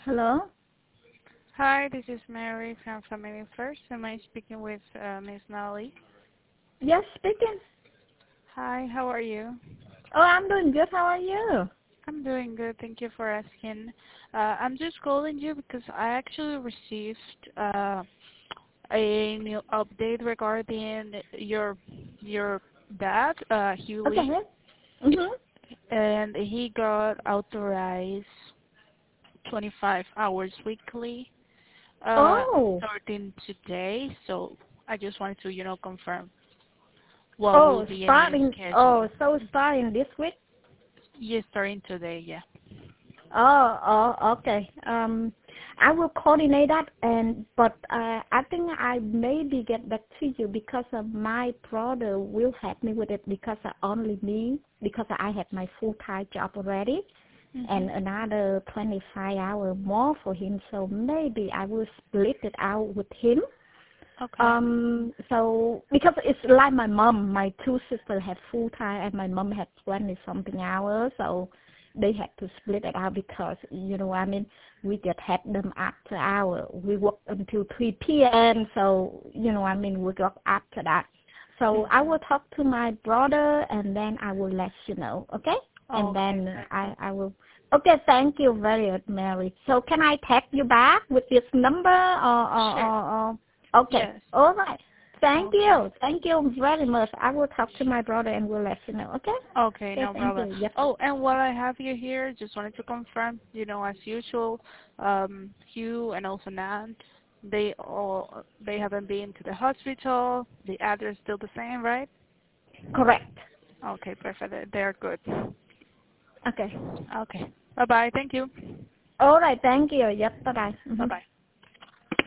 Hello? Hi, this is Mary from Family First. Am I speaking with Miss Nally? Yes, speaking. Hi, how are you? Oh, I'm doing good. How are you? I'm doing good. Thank you for asking. I'm just calling you because I actually received a new update regarding your dad, Huey, Okay. Mm-hmm. and he got authorized 25 hours weekly, Oh. starting today. So I just wanted to, confirm what will Oh, be in your starting. schedule. Oh, so starting this week. Yes, starting today, yeah. Okay. I will coordinate that, but I think I maybe get back to you because my brother will help me with it because only me because I have my full-time job already and Mhm. another 25 hours more for him. So maybe I will split it out with him. Okay. So because it's like my mom, my two sisters have full time and my mom had 20 something hours, so they had to split it out because, we just had them after hour. We work until 3 p.m., so, we work after that. So I Mhm. will talk to my brother and then I will let you know, okay? And Okay, then perfect. I will. Okay, thank you very much, Mary. So can I text you back with this number Sure. or okay. Yes. All right. Thank Okay. you. Thank you very much. I will talk to my brother and we'll let you know. Okay? Okay, Okay, no thank problem. you. Yep. Oh, and while I have you here, just wanted to confirm, as usual, Hugh and also Nan, they haven't been to the hospital. The address still the same, right? Correct. Okay, perfect. They're good. Okay. Okay. Bye bye. Thank you. All right. Thank you. Yep. Bye-bye. Bye bye.